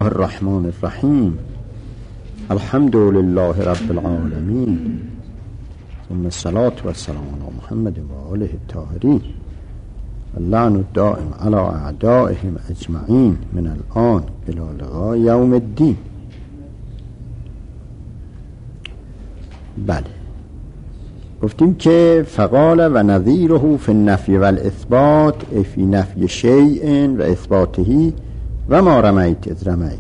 الرحمن الرحیم الحمد لله رب العالمین ثم الصلاة والسلام علی محمد و آله الطاهرین اللعن الدائم علی اعدائهم اجمعین من الان الی لقاء یوم الدین. بله، گفتیم که فقال و نظیره فی النفی و الاثبات ای فی نفی شیء و اثباته و ما رمیت اذ رمیت.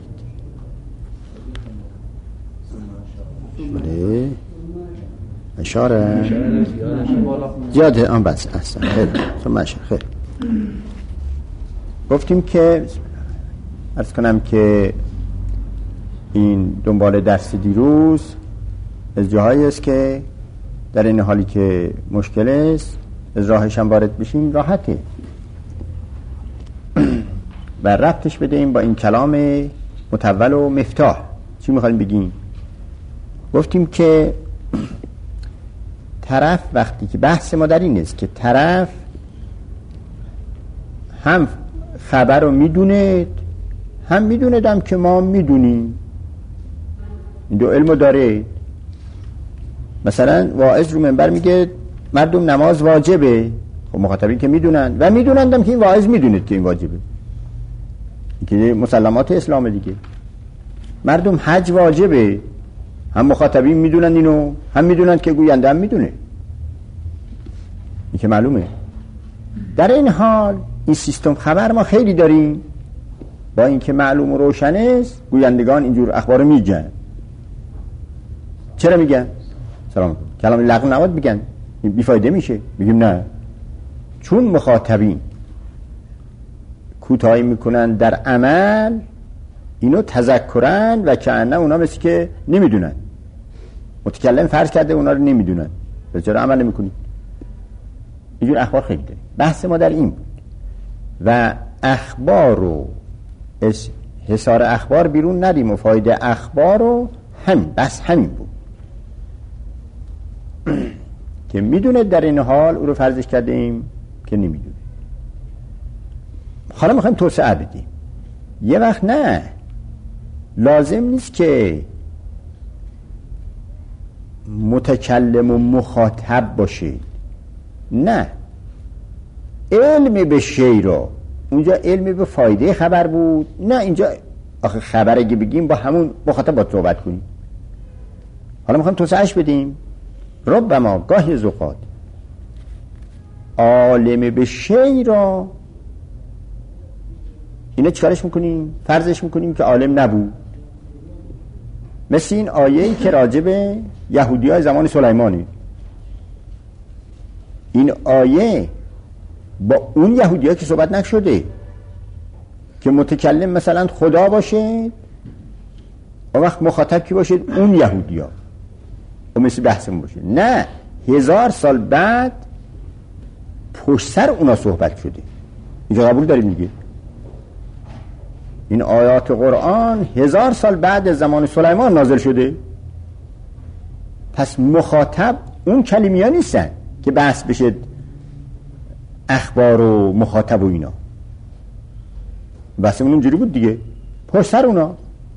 بله اشاره زیاده آن بس احسن خیلی ثم اشاره خیلی. گفتیم که عرض کنم که این دنبال درس دیروز از جاهایی است که در این حالی که مشکل است از راهش هم وارد بشیم راحته و ربطش بدهیم با این کلام متول و مفتاح. چی میخوایم بگیم؟ گفتیم که طرف وقتی که بحث ما در این است که طرف هم خبر رو میدونه هم میدونه که ما میدونیم، این دو علمو داره. مثلا واعظ رو منبر میگه مردم نماز واجبه، خب مخاطبین که میدونن و میدونن که این واعظ میدونه که این واجبه، این که مسلمات اسلام دیگه. مردم حج واجبه، هم مخاطبین میدونن اینو، هم میدونن که گوینده هم میدونه، این که معلومه. در این حال این سیستم خبر ما خیلی داریم، با اینکه معلوم و روشن است گویندگان اینجور اخبار میگن. چرا میگن؟ سلام کلام لغو نباید بگن، بیفایده میشه. میگیم نه، چون مخاطبین کوتاهی میکنن در عمل، اینو تذکرن و کأنه اونا مثل که نمیدونن. متکلم فرض کرده اونا رو نمیدونن، پس چرا عمل نمیکنید؟ اینجور اخبار خیلی داریم. بحث ما در این بود و اخبار رو حصار اخبار بیرون ندیم و فایده اخبار رو همین بس همین بود که میدونه در این حال او رو فرضش کردیم که نمیدونه. حالا میخوایم توسعه بدیم. یه وقت نه، لازم نیست که متکلم و مخاطب باشه، نه، علم به شی رو اونجا علم به فایده خبر بود، نه اینجا آخه خبر اگه بگیم با همون مخاطب با صحبت کنیم. حالا میخوایم توسعهش بدیم. ربما گاهی زوقات عالم به شی را اینه چیکارش میکنیم؟ فرضش میکنیم که عالم نبود. مثل این آیه‌ای که راجب یهودی‌های زمان سلیمانه. این آیه با اون یهودی‌ها که صحبت نشده که متکلم مثلا خدا باشه و وقت مخاطب کی باشه؟ اون یهودی‌ها و مثل بحثمون باشه. نه، 1000 سال بعد پشت سر اونا صحبت شده. اینجا قبول داریم دیگه. این آیات قرآن 1000 سال بعد از زمان سلیمان نازل شده. پس مخاطب اون کلمیا نیستن که بحث بشه اخبار و مخاطب و اینا. بحث اونجوری بود دیگه، پشت سر اونا.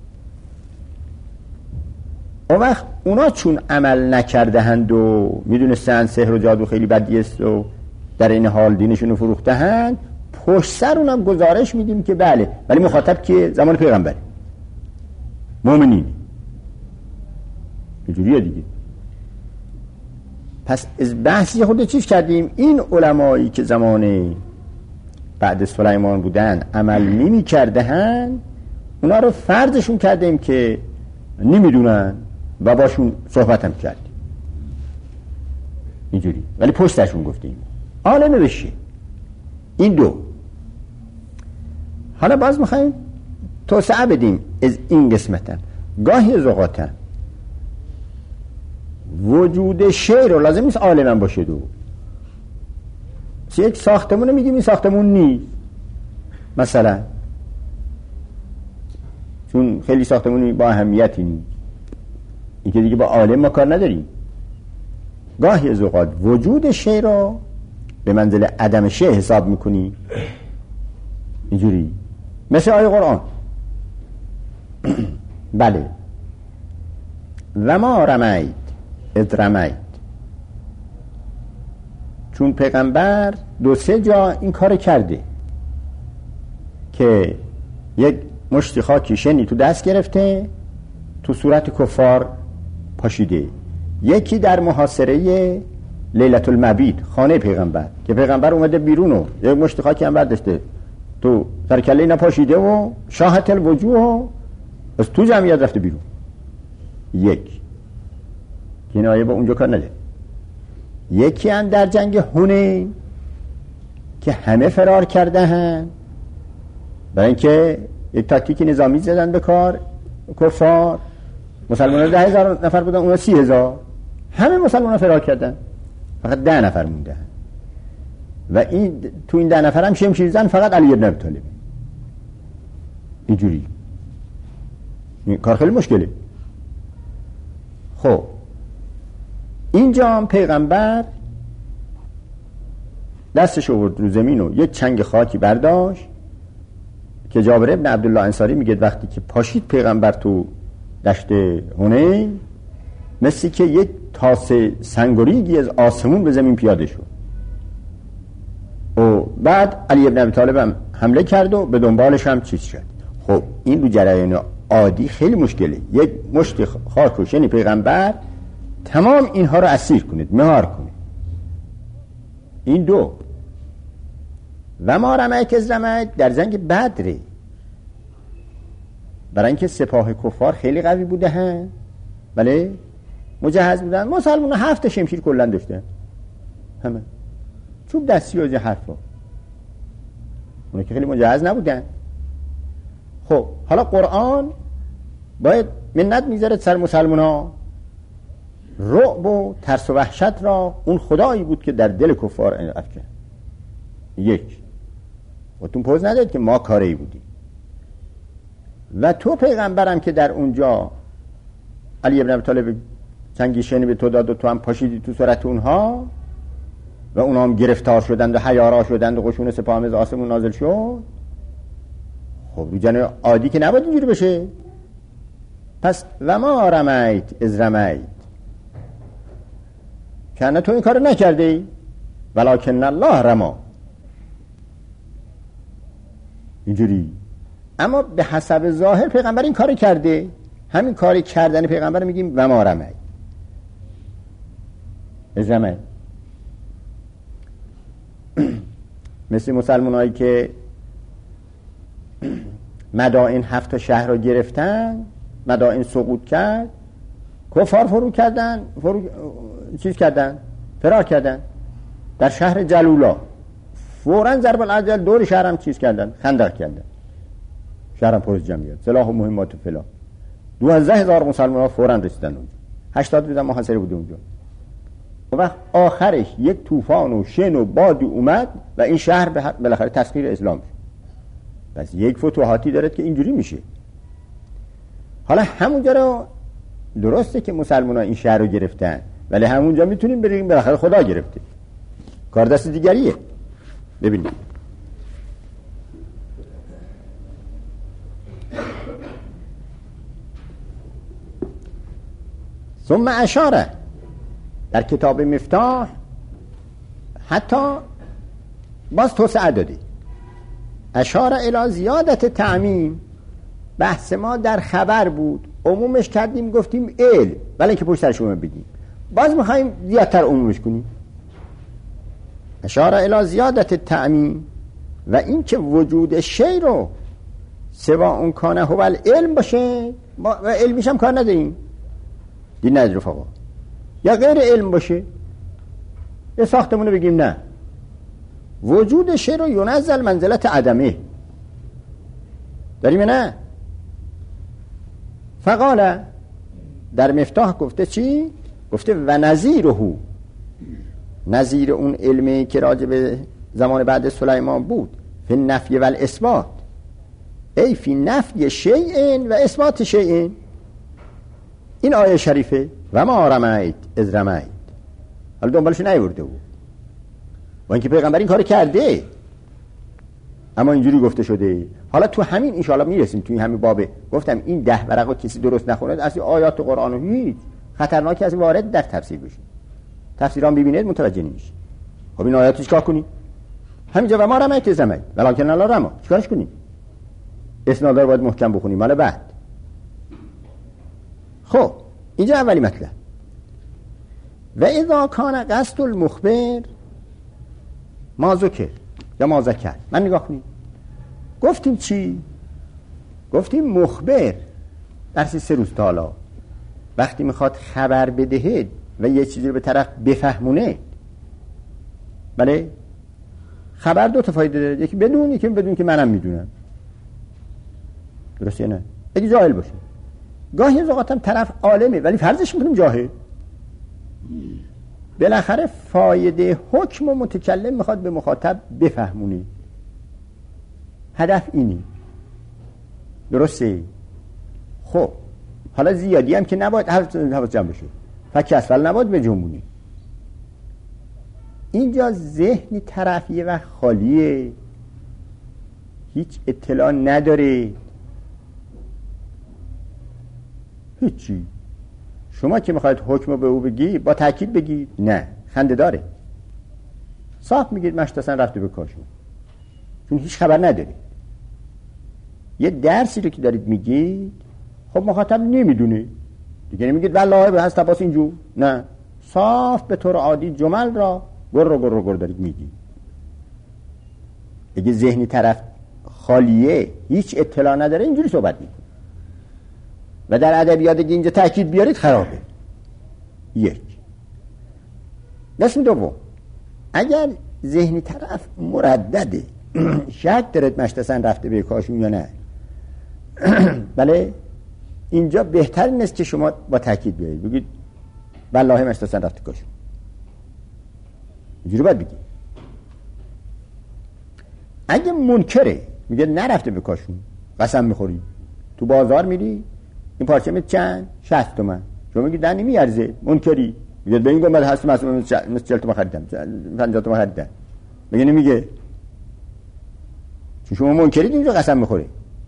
اون وقت اونا چون عمل نکرده هند و میدونستن سحر و جادو خیلی بدی است و در این حال دینشون رو فروخته هند، پشت سر اونم گزارش میدیم که بله، ولی مخاطب که زمان پیغمبر مومنین اینجوریه دیگه. پس از بحثی خود چیز کردیم. این علمایی که زمان بعد سلیمان بودن عمل نمی کرده هن، اونا رو فرضشون کردیم که نمیدونن و باشون صحبت هم کردیم اینجوری، ولی پشتشون گفتیم عالم بشه. این دو. حالا باز میخوایم توسعه بدیم از این قسمتا. گاهی از اوقاتا وجود شی رو لازم نیست عالم باشه. دو یک ساختمون میگیم این ساختمون نیست مثلا، چون خیلی ساختمونی با اهمیتی نیست، این که دیگه با عالم ما کار نداریم. گاهی از اوقات وجود شی رو به منزل عدم شی حساب میکنی اینجوری، مثل آیه قرآن بله. و ما رمید اذ رمید، چون پیغمبر 2-3 جا این کار کرده که یک مشت خاکی شنی تو دست گرفته تو صورت کفار پاشیده. یکی در محاصره لیلة المبیت خانه پیغمبر که پیغمبر اومده بیرون و یک مشت خاکی هم برداشته تو سر کله اینا پاشیده و شاهت الوجوه از تو جمعیت رفته بیرون. یک کنایه با اونجا کار نده. یکی هم در جنگ حنین که همه فرار کرده هم، برای اینکه یک تاکتیک نظامی زدن به کار کفار. مسلمان 10,000 نفر بودن، اون 30,000. همه مسلمان فرار کردن، فقط 10 نفر مونده و این تو این 10 نفر هم شمشیر زن فقط علی بن ابی طالب. اینجوری این کار خیلی مشکله. خب اینجا هم پیغمبر دستش آورد رو زمین و یک چنگ خاکی برداشت که جابر ابن عبدالله انصاری میگه وقتی که پاشید پیغمبر تو دشت حنین مثل که یک تاسه سنگوریگی از آسمون به زمین پیاده شد و بعد علی ابن ابی طالب هم حمله کرد و به دنبالش هم چیز شد. خب این رو جریان عادی خیلی مشکله. یک مشت خاک و شن پیغمبر تمام اینها رو اسیر کنید، مهار کنید. این دو. و ما رمید از رمید در جنگ بدره، برای اینکه سپاه کفار خیلی قوی بوده هن، بله مجهز بودن. مسلمان 7 شمشیر کلن داشته، همه چوب دستی و حرفا، اونا که خیلی مجهز نبودن. خب حالا قرآن باید منت میذاره سر مسلمان ها. رعب و ترس و وحشت را اون خدایی بود که در دل کفار افکن. یک خودتون پوز ندید که ما کاری بودیم و تو پیغمبرم که در اونجا علی ابن ابی طالب چنگی شنی به تو داد و تو هم پاشیدی تو صورت اونها و اونها هم گرفتار شدند و حیارا شدند و قشون سپاه از آسمون نازل شد. خب رو جنه عادی که نباید اینجوری بشه. پس و ما رمید از رمید، کنه تو این کار نکردی ولکن الله رما، اینجوری. اما به حسب ظاهر پیغمبر این کار کرده. همین کاری کردن پیغمبر میگیم و ما رمید از رمید. مثل مسلمان هایی که مدائن 7 شهر را گرفتن، مدائن سقوط کرد، کفار فرار کردن در شهر جلولا. فوراً ضرب العجل دور شهرم چیز کردن، خندق کردن، شهرم پر از جمعیت، سلاح و مهمات و فلان. 12,000 مسلمان ها فوراً رسیدن اونجا. 80 روز محاصره بود اونجا. و وقت آخرش یک طوفان و شن و بادی اومد و این شهر بالاخره تسخیر اسلام شد. پس یک فتوحاتی داره که اینجوری میشه. حالا همونجا رو درسته که مسلمان ها این شهر رو گرفتن، ولی همونجا میتونیم بریم بالاخره خدا گرفته، کار دست دیگریه. ببینید ثم اشاره در کتاب مفتاح حتی باز توسعه داده. اشاره الی زیادت تعمیم. بحث ما در خبر بود، عمومش کردیم گفتیم علم، ولی که پشت سرش بگیم باز میخوایم زیادتر عمومش کنیم. اشاره الی زیادت تعمیم و این که وجود شی رو سوا اون کانه هو العلم باشه و علمیش هم کار نداریم، دین نداره رفقا. یا غیر علم باشه، یه ساختمونه بگیم نه، وجود شی رو ینزل منزلت عدمه داریم نه. فقاله در مفتاح گفته چی؟ گفته و نظیره، نظیر اون علمی که راجع به زمان بعد سلیمان بود، فی النفی و الاثبات، ای فی نفی شیء و اثبات شیء. این آیه شریفه و ما رمید از رمید. حالا دنبالش نیورده بود و اینکه پیغمبر این کار کرده، اما اینجوری گفته شده. حالا تو همین ان شاءالله میرسیم، توی همین بابه گفتم این 10 ورقو کسی درست نخونه از آیات قرآن و هیچ خطرناکی از وارد در تفسیر بشه. تفسیرام ببینید متوجه نمیشه. خب این آیاتو چیکار کنی؟ همینجا و ما رمایت زمین ولکن الله رما، چیکارش کنیم؟ اسناد رو باید محکم بخونیم مال بعد. خب اینجا اولی مطلب. و اذا کان قصد المخبر ما ذکر یا ما ذکر. من نگاه کنید گفتیم چی؟ گفتیم مخبر درس 3 روز تا حالا وقتی میخواد خبر بدهد و یه چیزی رو به طرف بفهمونه، بله خبر 2 تا فایده داره، یکی بدون، یکی بدون که منم میدونم. درسته نه؟ اگه جاهل باشه گاهی از اوقات هم طرف عالمه ولی فرضش میکنیم جاهل. بالاخره فایده حکم و متکلم میخواد به مخاطب بفهمونی، هدف اینی. درسته؟ خب حالا زیادی هم که نباید حواس جمع بشه، فکر اسفل نباید به جنبونی. اینجا ذهنی طرفیه و خالیه، هیچ اطلاع نداره، هیچی. شما که میخواید حکم رو به او بگی با تأکید بگی نه، خنده داره. صاف میگید مشتسن رفته به کاشون، چون هیچ خبر نداری. یه درسی رو که دارید میگید خب مخاطب نمیدونه دیگه، نمیگید والله به هست تباس اینجور، نه، صاف به طور عادی جمل را گر دارید میگید. اگه ذهنی طرف خالیه هیچ اطلاع نداره اینجوری صحبت میکنه و در ادبیات اگه اینجا تأکید بیارید خرابه. یک. قسم دوم، اگر ذهنی طرف مردده شک دارد مشتسن رفته به کاشون یا نه، بله اینجا بهتر نیست که شما با تأکید بیارید بگید والله مشتسن رفته کاشون، اینجوری باید بگید. اگه منکره میگه نرفته به کاشون، قسم میخوری، تو بازار میری این پارچه می چند؟ 60 تومن. شما میگید نه نمیارزه، منکری. میگه به این گفت هست مثلا 40 تومن خریدم، 50 تومن خریدم. میگه نمیگه، چون شما منکرید اینجا قسم میخوره.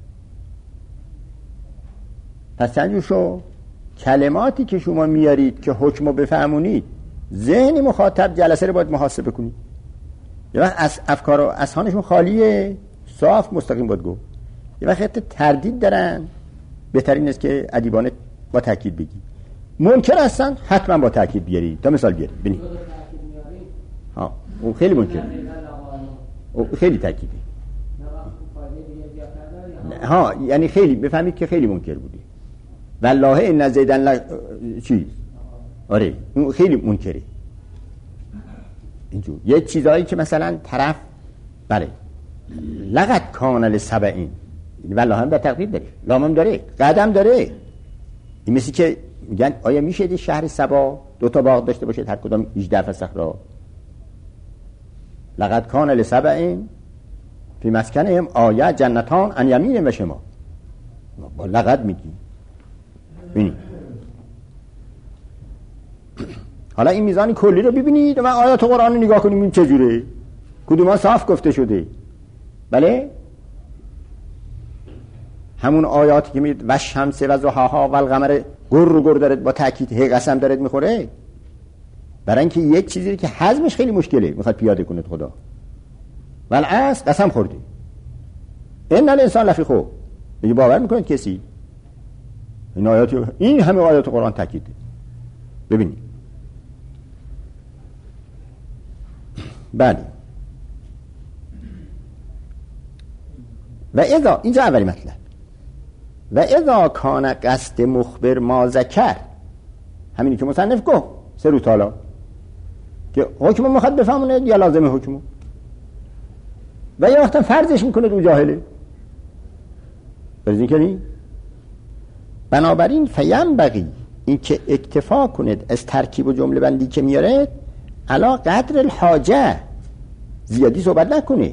پس چند شو کلماتی که شما میارید که حکمو بفهمونید، ذهن مخاطب جلسه رو باید محاسبه کنید. یه وقت از افکار و اذهانشون خالیه، صاف مستقیم باید گفت. یه وقت تردید دارن، بهترین است که ادیبانه با تاکید بگی. منکر هستن حتما با تاکید بیاری. تا مثال بیاری ببین. ها اون خیلی منکر، اون خیلی تاکیده. ها یعنی خیلی بفهمید که خیلی منکر بودی. والله ان زیدن چیز، آره اون خیلی منکره. اینجور یه چیزایی که مثلا طرف بله لقد کان لسبعین، والله هم در تقدیر داره، لامم داره، قدم داره. این مثل که میگن آیا میشه ده شهر سبا 2 تا باغ داشته باشه هر کدام 18 فسخ را؟ لقد کان لسبعین فی مسکنهم آیه جنتان عن یمین و شمال. با لقد میگی ببینید. حالا این میزان کلی رو ببینید و آیات قرآن رو نگاه کنیم این چجوره، کدوما صاف گفته شده. بله همون آیاتی که میگید و شمس و ضحاها و القمر گر دارد با تاکید هی قسم دارد میخوره، برای اینکه یک چیزی که هضمش خیلی مشکله میخواد پیاده کنه خدا. والعصر قسم خورده، ان الانسان لفی خسر. میگه باور میکنید کسی این آیات، این همه آیات قرآن تاکیده. ببینید بله. و اذا، اینجا اولی مطلب، و اذا کان قصد مخبر ما ذکر، همینی که مصنف گفت 3 روز حالا که حکم میخواد بفهمونه یا لازمه حکمو، و یا وقتا فرضش میکنه رو جاهله. برزین کنی بنابراین فینبغی، این که اکتفا کنید از ترکیب و جمله بندی که میاره علا قدر الحاجه، زیادی صحبت نکنه.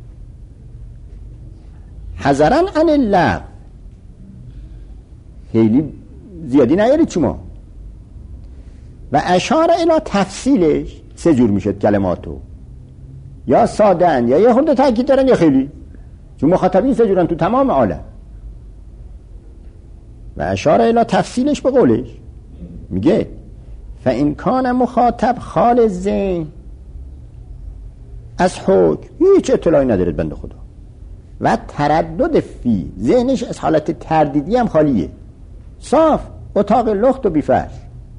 حذرا عن اللغو، خیلی زیادی نیارید شما. و اشاره الی تفصیلش 3 جور میشد کلماتو، یا سادن یا یه خورده تاکید دارن یا خیلی. چون مخاطبین سه جورن تو تمام عالم. و اشاره الی تفصیلش به قولش میگه فإن کان مخاطب خال ذهن از حکم هیچ اطلاعی ندارد بنده خدا و تردد فی ذهنش از حالت تردیدی هم خالیه، صاف، اتاق لخت و بیفرش.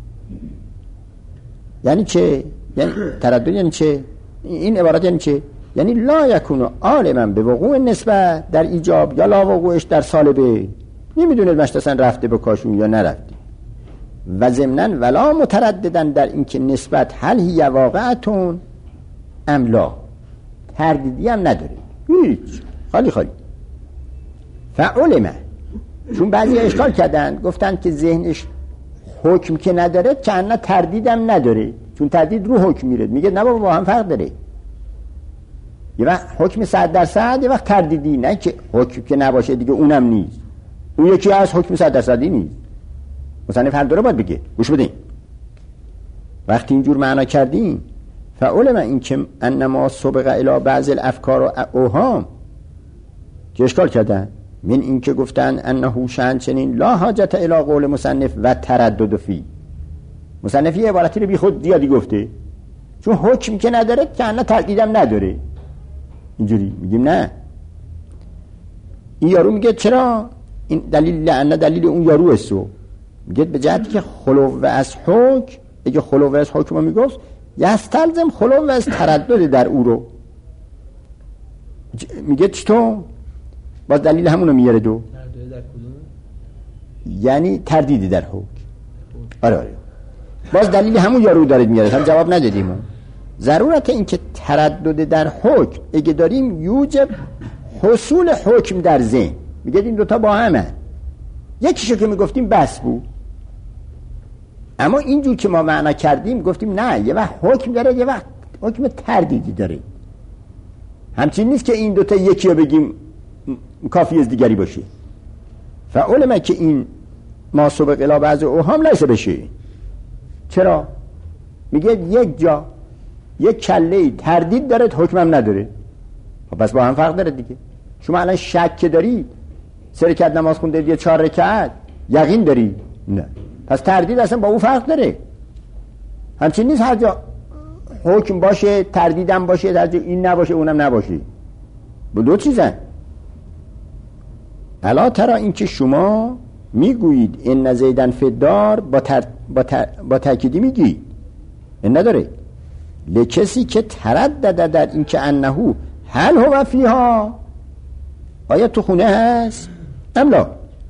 یعنی چه؟ یعنی تردد یعنی چه؟ این عبارت یعنی چه؟ یعنی لا یکون عالما به وقوع نسبت در ایجاب یا لا وقوعش در سالبه، نمیدونه مشتسن رفته به کاشون یا نرفته، و ضمناً ولا مترددن در اینکه نسبت هل هی واقعتون ام لا، تردیدی هم نداره، هیچ، خالی خالی. فعلمه، چون بعضی اشکال کردن گفتن که ذهنش حکم که نداره که انا تردیدم نداره، چون تردید رو حکم میره، میگه نه بابا با هم فرق داره، یه وقت حکم 100% یه وقت تردیدی، نه که حکم که نباشه دیگه اونم نیست، اون یکی از حکم 100% نیست. مصنف هر دوره باید بگه، گوش بدین. وقتی اینجور معنا کردیم فعلم این که انما سبق الی بعض الافکار و اوهام، که اشکال کردن من این که گفتن انه شأن چنین لا حاجت الی قول مصنف و تردد فی، مصنف یه عبارتی رو بی خود زیادی گفته، چون حکم که نداره که انا تردیدم نداره. اینجوری میگیم نه، این یارو میگه چرا این دلیل لعنه دلیل اون یارو استو، میگه به جهتی که خلو از حکم، اگه خلو از حکم رو میگفت یستلزم خلو از تردد در او رو، میگه چطور؟ باز دلیل همونو میاره دو، یعنی تردیدی در حکم. آره باز دلیل همون یارو دارید میاره، هم جواب ندادیم. ضرورت این که تردد در حکم اگه داریم یوجب حصول حکم در ذهن، میگه این دوتا با همه، یکیشو که میگفتیم بس بود، اما اینجور که ما معنا کردیم گفتیم نه، یه وقت حکم داره یه وقت حکم تردیدی داره، همچین نیست که این دوتا یکی رو بگیم کافی از دیگری باشه. فعلمه که این ما سبق الی بعض اوهام لیسه بشه. چرا؟ میگه یک جا یک کله تردید داره حکمم نداره، پس با هم فرق داره دیگه. شما الان شک که داری 3 رکعت نماز خونده یا 4 رکعت یقین داری؟ نه، پس تردید اصلا با اون فرق داره. همچین نیست هر جا حکم باشه تردیدم باشه، در جا این نباشه اونم نباشه، با دو چیزن. الا ترا این که شما میگویید این زیدن فدار با تأکیدی میگی این نداره، لکسی که تردد در این که انهو هل هو فیها، آیا تو خونه هست املا،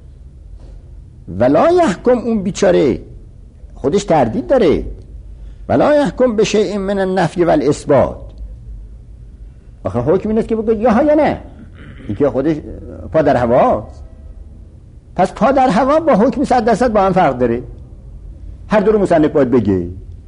ولا یحکم، اون بیچاره خودش تردید داره، ولا یحکم به شیء من النفی والاثبات، آخه حکم این است که بگه یا یا نه، این که خودش پا در هواست. پس پا در هوا با حکم 100% با هم فرق داره، هر دو رو مصنف باید بگه.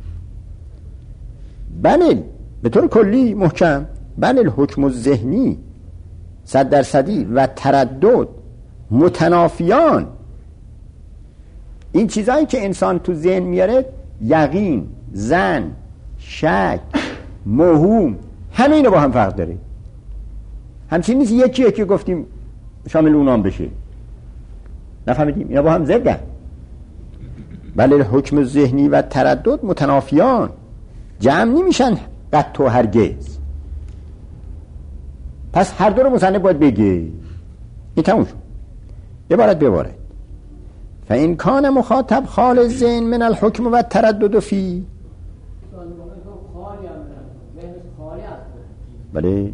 بله به طور کلی محکم، بله الحکم الذهنی 100% و تردد متنافیان، این چیزایی که انسان تو ذهن میاره، یقین، ظن، شک، موهوم، همه اینا با هم فرق داره. همچین نیست یکی که گفتیم شامل اونام بشه، نفهمیدیم؟ اینا با هم ضدن. بله الحکم ذهنی و تردد متنافیان، جمع نمیشن قط و هرگز. پس هر دو رو مصنف باید بگه. این تموم شد. عبارت به عبارت. فإن کان مخاطب خال الذهن من الحکم و تردد فی، بله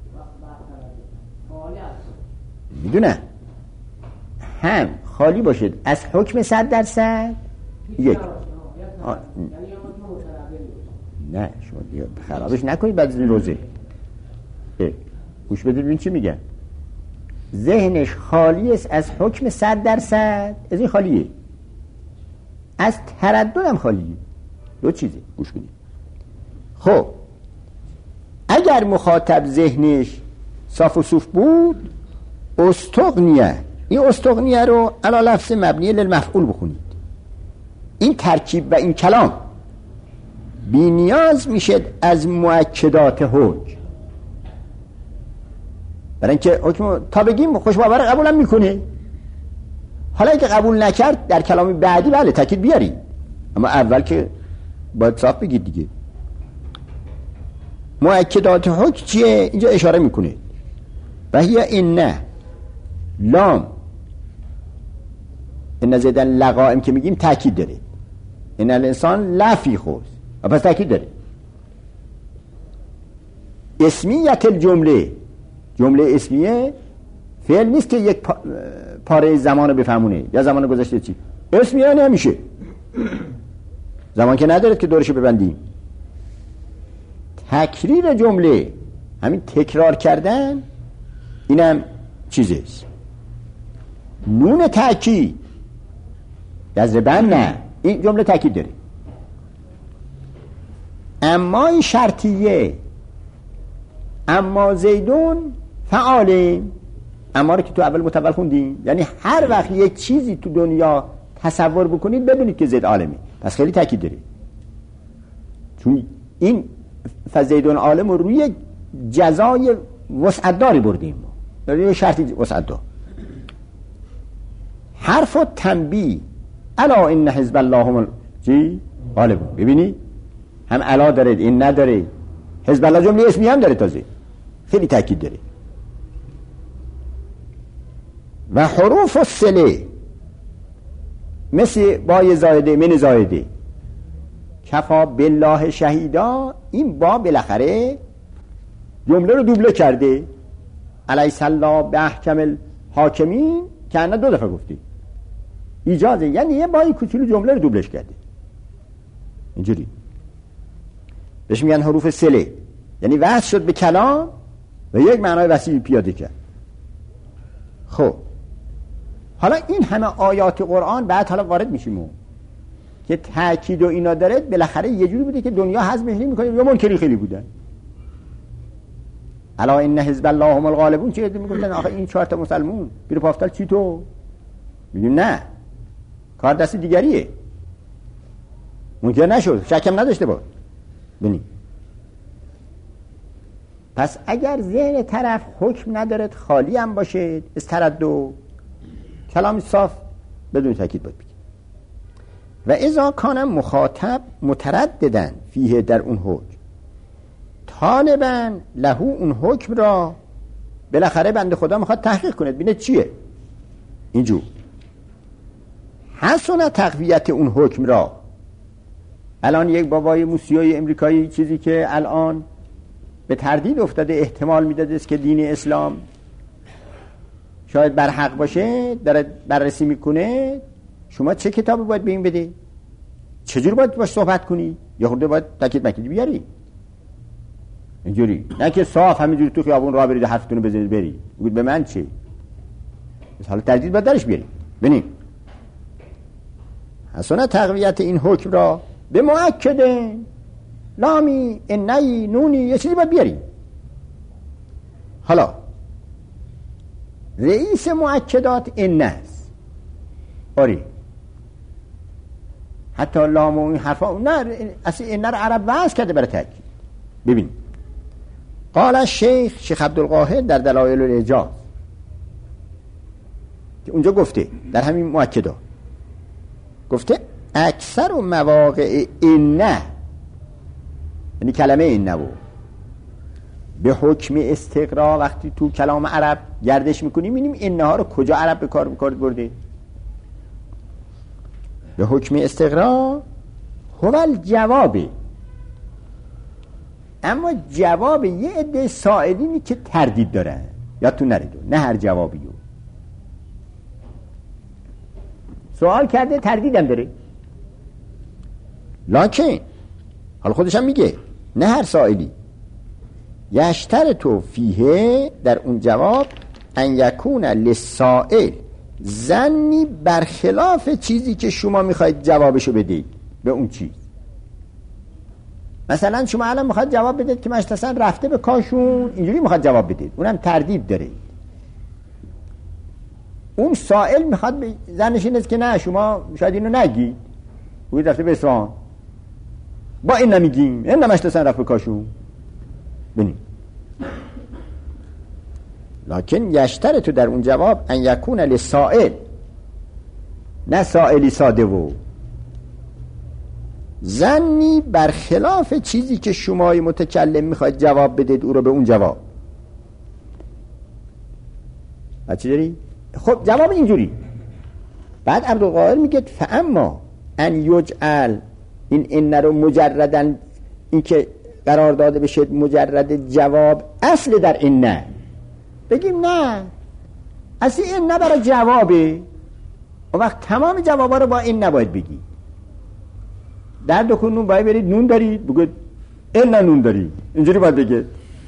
میدونه هم خالی باشد از حکم 100%، یک نه شما دیگه خرابش نکنید بعد از این روزه. گوش بدید ببین چی میگن. ذهنش خالی است از حکم 100%، از این خالیه، از تردد هم خالیه. دو چیزه، گوش بدید. خب اگر مخاطب ذهنش صاف و صوف بود، استغنیه، این استغنیه رو علی لفظ مبنی للمفعول بخونید. این ترکیب و این کلام بی نیاز میشه از مؤکدات حکم. برای اینکه حکم تا بگیم خوش باور قبولم میکنه. حالا اگه قبول نکرد در کلامی بعدی بله تاکید بیاری، اما اول که باید صاف بگید دیگه. مؤکدات حکم چیه؟ اینجا اشاره میکنه و هی اینه لام این زیدن لقائم که میگیم تاکید داره، این الانسان لفی خوست و پس تاکید داره. اسمیت الجمله، جمله اسمیه فعل نیست که یک پاره زمان رو بفهمونه یا زمان گذشته چی، اسمیه نمیشه، زمان که ندارد که دورشو ببندیم. تکریر جمله، همین تکرار کردن، اینم چیزیست. نون تأکید جذبن نه، این جمله تأکید داره. اما این شرطیه، اما زیدون فعاله، اما رو که تو اول متول خوندیم، یعنی هر وقت یک چیزی تو دنیا تصور بکنید بدونید که زید عالمی، پس خیلی تأکید داره. چون این فزیدون عالم رو روی جزای وسعت داری بردیم، روی شرطی وسعت دار. حرف و تنبیه الا ان حزب الله هم غالب. ببینی هم الا داره این نداره، حزب الله جمله اسمی هم داره، تازه خیلی تاکید داره. و حروف الصله مثل بای زایده، من زایده، کفا بالله شهیدا، این با بالاخره جمله رو دوبله کرده. الیس الله باحکم الحاکمین که انا 2 دفعه گفتی ایجازه، یعنی یه بای کوچولو جمله رو دوبلش کرده. اینجوری بهش میگن حروف صله، یعنی وصل شد به کلام و یک معنای وسیع پیاده کرد. خب حالا این همه آیات قرآن بعد حالا وارد میشیم که تأکید و اینا داره، بالاخره یه جوری بوده که دنیا هضمش نمی‌کنه یا منکری خیلی بودن. الا ان حزب الله هم الغالبون، چه میگفتن آخه این 4 تا مسلمون بیرو پافتال چی تو؟ میگیم نه، کار دست دیگریه، منکر نشد، شکم نداشته بود. ببین پس اگر ذهن طرف حکم ندارد، خالی هم باشه از تردد، کلام صاف بدون تاکید باید بگیم. و اذا کان مخاطب مترددن فیه، در اون حکم، طالبا له، اون حکم را بالاخره بنده خدا میخواد تحقیق کنه ببینه چیه. اینجور حسن تقویت اون حکم را. الان یک بابای موسیوی امریکایی چیزی که الان به تردید افتاده، احتمال میداده است که دین اسلام شاید بر حق باشه، داره بررسی میکنه. شما چه کتابی باید به این بده؟ چجور باید باش صحبت کنی؟ یا خورده باید تاکید مکیدی بیاری؟ اینجوری نه که صاف همینجوری تو خیابون راه برید حرفتون رو بزنید بری بگید به من چه. حالا تردید باید درش بیاری. ببینیم حسن تقویت این حکم را به مؤکده، لامی، نی، نونی، یه چیزی باید بیاری. حالا رئیس مؤکدات این است، آری حتی لام و این حرفا نه، اصلا این رو عرب وضع کرده برای تاکید. ببین قال شیخ عبدالقاهر در دلایل الاعجاز که اونجا گفته در همین مؤکدات گفته اکثر و مواقع این نه، یعنی کلمه این نه به حکم استقرا وقتی تو کلام عرب گردش میکنیم میبینیم اینها ها رو کجا عرب به کار برده. به حکم استقرا هو جوابه، اما جواب یه عده سائلینی که تردید دارن، یا تو نریدو، نه هر جوابیو سوال کرده تردیدم داره، لکن حالا خودش هم میگه نه هر سائلی یشترطو فیه، در اون جواب ان یکون للسائل ظنی برخلاف چیزی که شما میخواید جوابشو بدید به اون چیز. مثلا شما الان میخواید جواب بدید که مشتسن رفته به کاشون، اینجوری میخواید جواب بدید، اونم تردید داره. اون سائل میخواد به ظنش این است که نه شما شاید اینو نگید، بگید رفته به اصفهان، با این نمیگیم، این نمشتسن رفت به کاشون. ببینید لکن یشترط در اون جواب ان یکون للسائل، نه سائلی ساده و ظنی برخلاف چیزی که شمای متکلم میخواید جواب بدید او رو به اون جواب. چی داری؟ خب جواب اینجوری. بعد عبدالقاهر میگه فاما ان یجعل این رو مجردن، این که قرار داده بشه مجرد جواب اصل در این، نه بگیم نه اصل این نه برای جوابه، و وقت تمام جوابا رو با این نباید بگی. در دکون نون باید برید نون دارید بگید این نه نون دارید، اینجوری باید بگید.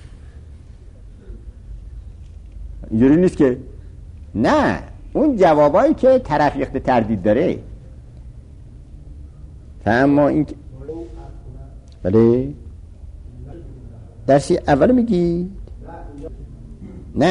اینجوری نیست که نه، اون جوابایی که طرف یخت تردید داره. اما این بله درسی اول میگی نه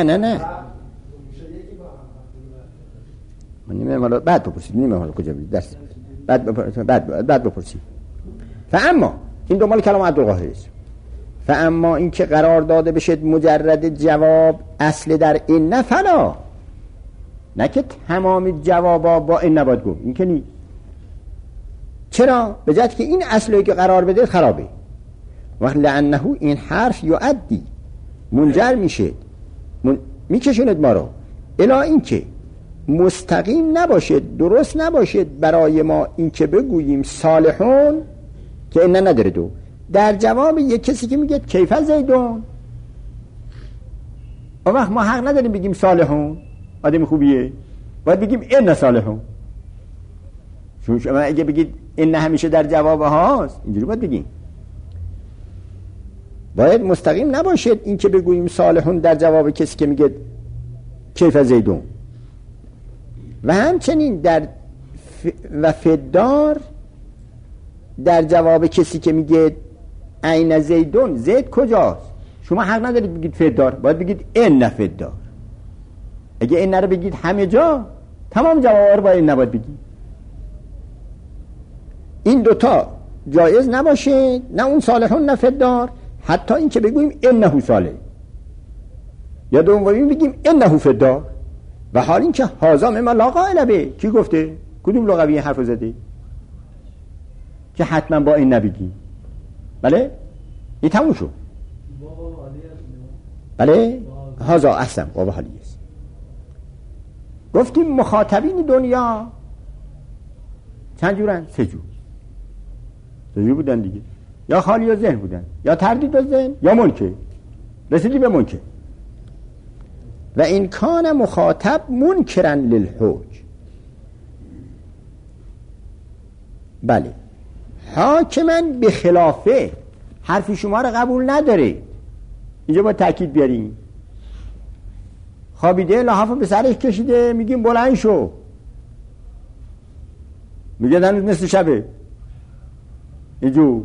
من نمیدونم حالا بعد بپرسید، نمیدونم حالا کجا بید درس بعد بپرسید. فاما این دو مال کلام عبدالقاهر است. فاما این که قرار داده بشه مجرد جواب اصل در این، نه فلا، نه که تمام جوابا با این نباید گفت، این که نیست. چرا؟ به جهت که این اصلی که قرار بده خرابه. وقت لعنه این حرف یؤدی منجر میشه میکشوند ما رو الا این که مستقیم نباشد، درست نباشد برای ما این که بگوییم صالحون که این نداره دو در جواب یک کسی که میگه کیف زیدون، و وقت ما حق نداریم بگیم صالحون آدم خوبیه، باید بگیم این صالحون. چون شما اگه بگید این همیشه در جواب هاست اینجوری باید بگیم، باید مستقیم نباشد این که بگوییم صالحون در جواب کسی که میگه کیف زیدون. و همچنین در و فدار در جواب کسی که میگه عین زیدون، زید کجاست؟ شما حق ندارید بگید فدار، باید بگید این فدار. اگه این رو بگید همه جا تمام جواب رو باید نباید بگید. این دوتا جایز نباشه، نه اون صالحون نه فدار، حتی این که بگوییم انه صالح یا دوم بگیم انه فدار، و حال این که هازا مما لا قائل به. کی گفته؟ کدوم لغوی حرف زده که حتما با این نبگی؟ بله این تموم شد. بله هازا احسن بابا حالی است. گفتیم مخاطبین دنیا چند جورن؟ سه جور بودن دیگه، یا خالی و ذهن بودن، یا تردید و ذهن، یا منکر. رسیدی به منکر. و این کان مخاطب منکرن للحکم، بله حاکمن به خلافه، حرفی شما رو قبول نداره. اینجا با تأکید بیاریم. خوابیده لحاف به سرش کشیده، میگیم بلند شو، میگه هنوز نصف شبه. اینجور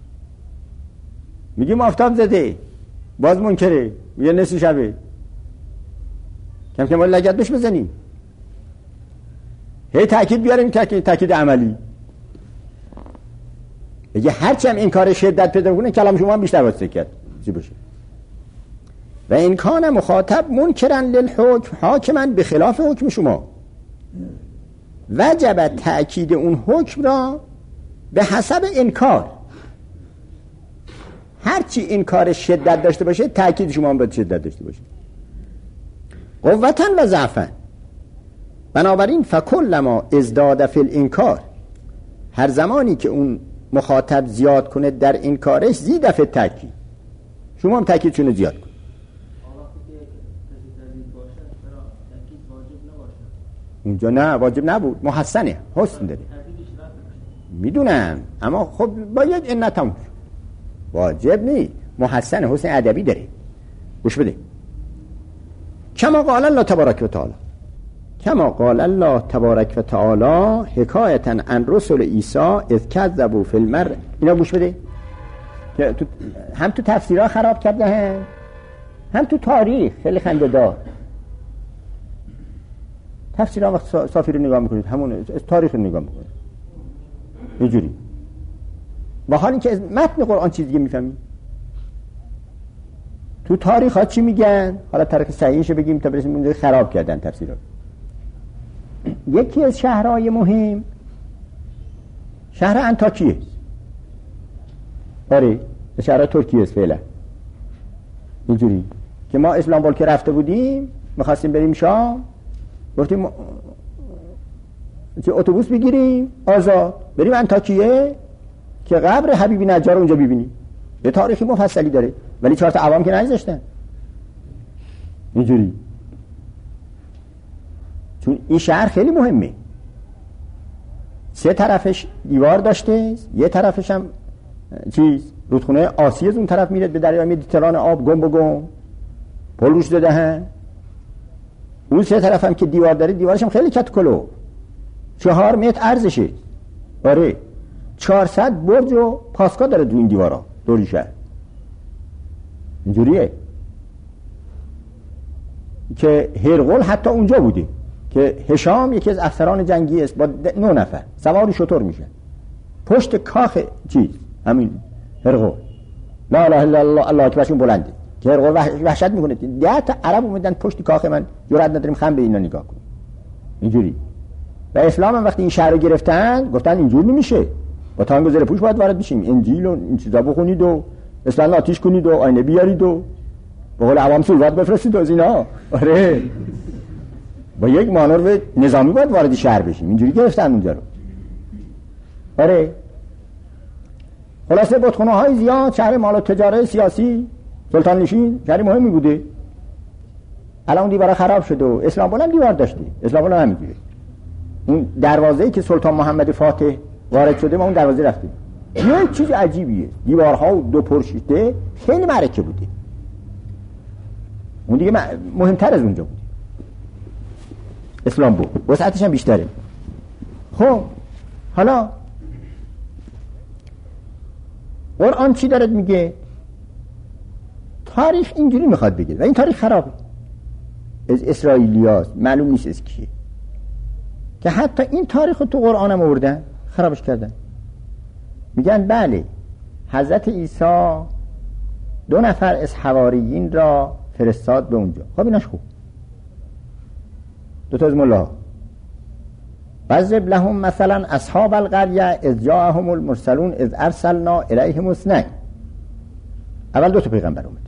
میگیم آفتاب زده، باز منکره، میگه نصف شبه. کم کم باید لگد بش بزنیم، هی تأکید بیاریم، تأکید عملی. بگه هرچی هم این کار شدت پیدا کنه کلام شما هم بیشتر واسه کرد چی باشه. و این کان مخاطب منکرن للحکم حاکمن به خلاف حکم شما، وجب تأکید اون حکم را به حسب انکار. هرچی انکار شدت داشته باشه تأکید شما هم باید شدت داشته باشه، قوتاً و ضعفاً. بنابراین فکلما ازداد فی الانکار، هر زمانی که اون مخاطب زیاد کنه در انکارش زید فی تأکید، شما هم تأکیدشون زیاد کن. اونجا نه واجب نبود، محسنه، حسن داره میدونم، اما خب باید این نتموش، واجب نیست، محسنه، حسن ادبی داره. گوش بده. کما قال الله تبارک و تعالی، کما قال الله تبارک و تعالی حکایتا عن رسل عیسی اذ کذبوا فی المر. اینا گوش بده که هم تو تفسیرها خراب کرده هم تو تاریخ خیلی خنده‌دار. تفسیرها وقت صافی رو نگاه میکنید همون تاریخ رو نگاه میکنید اینجوری، با حال اینکه از متن قرآن چیز دیگه میفهمید. تو تاریخ ها چی میگن؟ حالا تاریخ صحیحش بگیم تا برسیم اونجا خراب کردن تفسیر رو. یکی از شهرهای مهم شهر انطاکیه. آره شهر ترکیه است فعلا. اینجوری که ما اسلامبول که رفته بودیم میخواستیم بریم شام، گفتیم چه اتوبوس بگیریم آزاد بریم انطاکیه که قبر حبیبی نجار اونجا ببینیم. یه تاریخی مفصلی داره ولی 4 تا عوام که نگذاشتن. اینجوری چون این شهر خیلی مهمه، 3 طرفش دیوار داشته، یه طرفش هم رودخونه آسیه از اون طرف میره به دریای مدیترانه، آب گم بگم پل روش داده هم. اون 3 طرف هم که دیوار داره دیوارش هم خیلی کتکلو 4 متر عرضشه. آره 400 برج و پاسگاه داره دو این دیوارا دوری شهر. اینجوریه که هرقل حتی اونجا بوده که هشام یکی از افسران جنگی است با 9 نفر سواری شتر میشه پشت کاخ همین هرقل لا اله الا الله الله اکبرشون بلنده که هرقل وحشت میکنه. 10 تا عرب اومدن پشت کاخ من، جرئت نداریم خم به اینا نگاه کنیم. اینجوری و اسلام هم وقتی این شهر رو گرفتن گفتن اینجور نمیشه، با تانگ و زره پوش باید وارد بشیم، انجیل و این چیزا بخونید و اسلام آتیش کنید و آینه بیارید و به قول عوام سولوات بفرستید از اینا. آره با یک مانور نظامی باید وارد شهر بشیم. اینجوری گرفتن اونجا رو. آره خلاصه بتخانه های زیاد، شهر مال و تجاره سیاسی سلطان نشین شهر مهمی بوده. الان اون دیوار خراب شده و اسلامبول هم دیوار داشته. اسلامبول هم همینجوره. اون دروازه‌ای که سلطان محمد فاتح وارد شده ما اون دروازه رفتیم. یه چیز عجیبیه، دیوارها و 2 پرشیده خیلی معرکه بوده. اون دیگه مهمتر از اونجا بود. اسلامبول وسعتش هم بیشتره. خب حالا قرآن چی داره میگه؟ تاریخ اینجوری میخواد بگه و این تاریخ خرابه، از اسرائیلیاست، معلوم نیست از کیه، که حتی این تاریخ رو تو قرآن هم آوردن خرابش کردن. میگن بله حضرت عیسی 2 نفر از حواریین را فرستاد به اونجا. خب ایناش خوب، 2 تا از ملاها وضرب لهم مثلا اصحاب القریه اذ جاءهم المرسلون اذ ارسلنا الیهم 2. اول 2 تا پیغمبر اومد،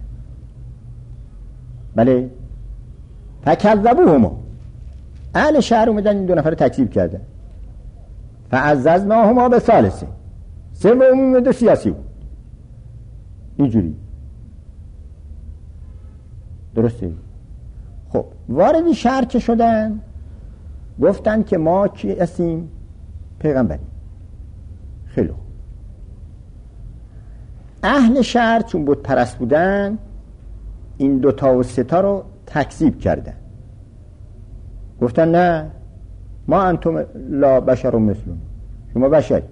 بله فکذبوهما، اهل شهر اومدن این 2 نفر رو تکذیب کردن. فعززناهما بثالث، 3 اومد سیاسی بود. اینجوری درسته؟ خب وارد شهر که شدن گفتن که ما کی هستیم؟ پیغمبری. خیلی خوب. اهل شهر چون بت پرست بودن این 2 تا و 3 تا رو تکذیب کردن، گفتن نه ما انتم لا بشر مثلون، شما بشری.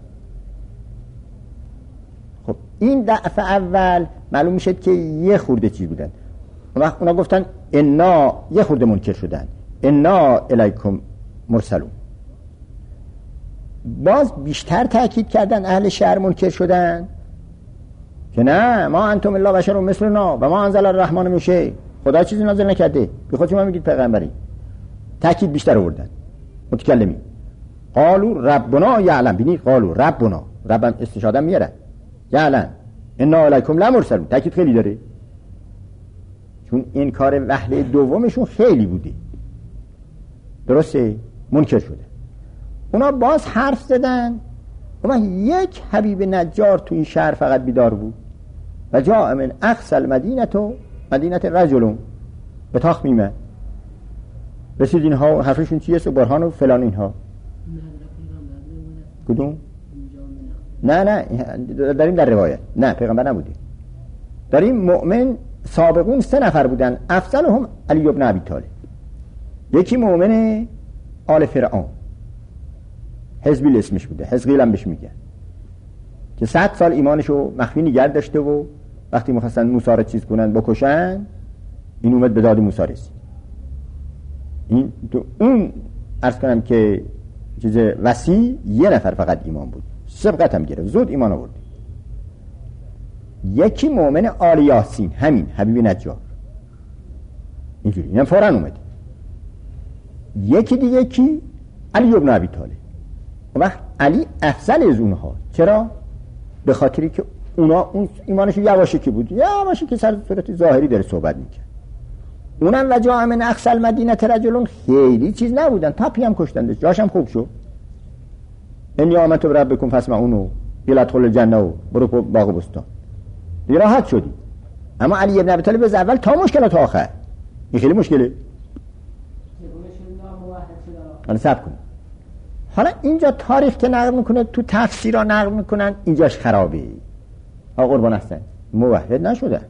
خب این دفعه اول معلوم میشه که یه خورده چیز بودن. وقت اونا گفتن انا، یه خورده منکر شدن، انا الیکم مرسلون. باز بیشتر تأکید کردن اهل شهر منکر شدن که نه ما انتم الا بشر مثلنا و ما انزل الرحمن من شیء، خدا چیزی نازل نکرده، به خود شما میگید پیغمبری. تأکید بیشتر آوردن متکلمی. قالوا ربنا یعلم، ببینید قالوا ربنا، ربم استشهاد میاره، یعلم انا الیکم لمرسلون، تأکید خیلی داره چون این کار وهله دومشون خیلی بوده. درسته؟ منکر شده. اونا باز حرف زدن. اونا یک حبیب نجار تو این شهر فقط بیدار بود و جاء من اقصی المدینه مدینه رجل به تخمیمه. رسید اینها حرفشون چیه؟ و برهان و فلان اینها. کدوم؟ نه داریم در روایت، نه پیغمبر نبوده، داریم مؤمن سابقون 3 نفر بودن، افضلهم علی ابن ابی طالب، یکی مؤمن آل فرعون حزبیل اسمش بوده، حزقیل هم بهش میگه، که 100 سال ایمانشو مخفی نگه داشته و وقتی می‌خواستن موسی رو چیز کنن بکشن این اومد به داد موسی رسید. این تو اون عرض کنم که چیز وسیع 1 نفر فقط ایمان بود، سبقت هم گرفت، زود ایمان آورد. یکی مؤمن آل یاسین، همین حبیب نجار، اینجوری اینم فوراً اومده. یکی دیگه کی؟ علی ابن ابی طالب. اون وقت علی افضل از اونها. چرا؟ به خاطری که اون ایمانش یواشکی بود، یواشکی سر صورت ظاهری داره صحبت میکنه. اونم و جاء من اقصی المدینه رجل، خیلی چیز نبودن، تاپی هم کشتندش، جاشم خوب شد. انی آمنت بربکم فاسمعونی ادخل الجنه و برو باغ بستان، راحت شدی. اما علی ابن ابی طالب از اول تا مشکلات آخر، این خیلی مشکله. حالا صبر کن. حالا اینجا تاریخ که نقل میکنه، تو تفسیرها نقل میکنن، اینجاش خرابه. قربان هستن موحد نشدن.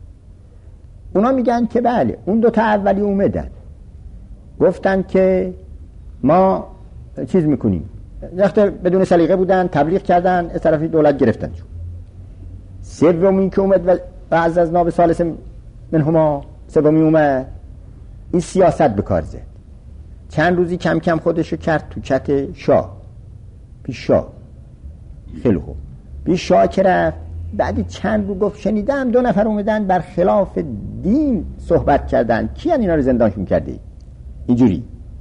اونا میگن که بله اون دو تا اولی اومدن گفتن که ما چیز میکنیم، وقتی بدون سلیقه بودن تبلیغ کردن، از طرفی دولت گرفتنشون. سومی که اومد و از ناب ثالث منهما، سومی اومد، این سیاست به کار زد. چند روزی کم کم خودشو کرد تو کت شاه، پیش شاه. خیلی خوب پیش شاه که رفت، بعدی چند رو گفت شنیدم 2 نفر اومدن بر خلاف دین صحبت کردن، کی اینا رو زندانشون کرده؟ اینجوری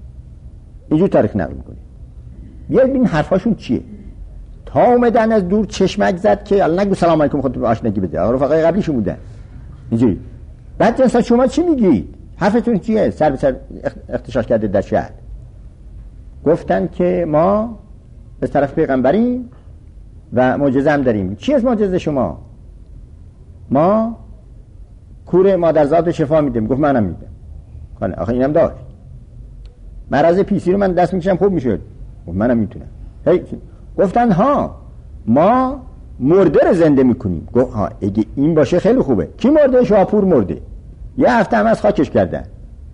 تاریخ نقل میکنه. بیاید ببین حرفاشون چیه. تا اومدن از دور چشمک زد که الان نگو سلام علیکم، خودتون آشنایی بده، رفقای قبلیشون بودن اینجوری. بعد جنسا شما چی میگید؟ حرفتون چیه؟ سر به سر اختشاش کرده در شهر. گفتن که ما به طرف پیغمبریم و معجزه هم داریم. چی از معجزه شما؟ ما کور مادرزاد شفا میدیم. گفت منم میدم. خاله آخه اینم داشت. مرض پیسی رو من دست میکشم خوب میشد. گفت منم میتونم. گفتن ها ما مرده رو زنده میکنیم. گفت ها اگه این باشه خیلی خوبه. کی مرده؟ شاپور مرده. یه هفته هم از خاکش کردن.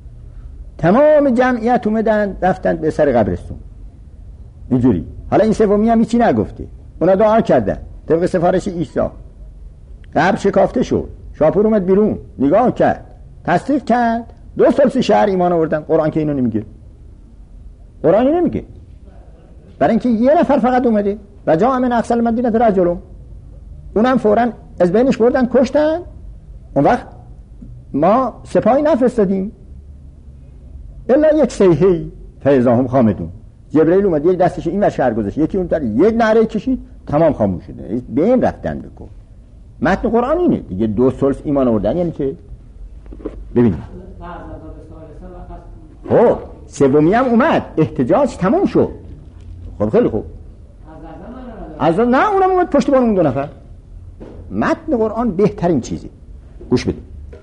تمام جمعیت اومدن رفتن به سر قبرستون اینجوری. حالا این سومی هم هیچی نگفته. اونا دعا کردن طبق سفارش عیسی. قبر شکافته شد. شاپور اومد بیرون نگاه کرد، تصدیق کرد. 2 شهر ایمان آوردن. قرآن که اینو نمیگه. قرآن اینو نمیگه. برای اینکه یه نفر فقط اومده و جاء من اقصی المدینه رجل، اونم فوراً از بینش بردن کشتن. اون وقت ما سپاهی نفرستادیم الا یک سیحی فاذا هم خامدون. جبرئیل اومد یه دستش این ور شهر گذاشت، یکی اون طرف یک نعره کشید، تمام خاموش شده. به این رفتن بکن. متن قرآن اینه دیگه. 2 ایمان آوردن یعنی چه؟ ببینید خب سومی هم اومد، احتجاج تمام شد. خب خیلی خوب. از نه اونم اومد پشتیبان اون 2 نفر. متن قرآن بهترین چیزی. گوش بده.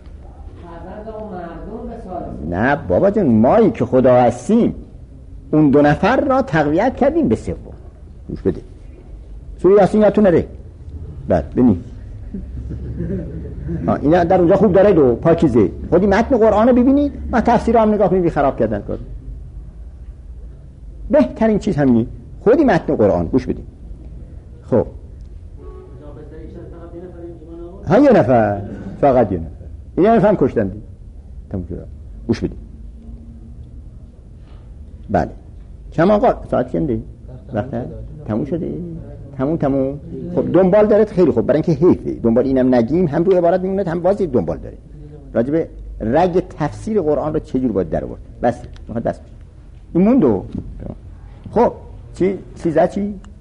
نه بابا جان، مایی که خدا هستیم اون 2 نفر را تقویت کردیم به 3. گوش بده. سوره یاسین یادتون نره. بعد ببین اینا در اونجا خوب داره دو پاکیزه. خودی متن قرآن رو ببینید و تفسیر هم نگاه کنید، خراب کردن کار. بهترین چیز همینی. خودی متن قرآن گوش بدید. خب ها یه نفر، فقط یه نفر. این نفر هم کشتن دید. تموم شد. گوش بدید. بله چم آقا ساعت چنده؟ وقت تموم شده؟ تموم. خب دنبال داره خیلی خوب، برای اینکه حیفه دنبال اینم نگیم، هم رو عبارت میمونه هم بازی دنبال داره. راجب رگ تفسیر قرآن رو چجور باید در آورد. بس میخواد بس این موندو. خب چی 13 چی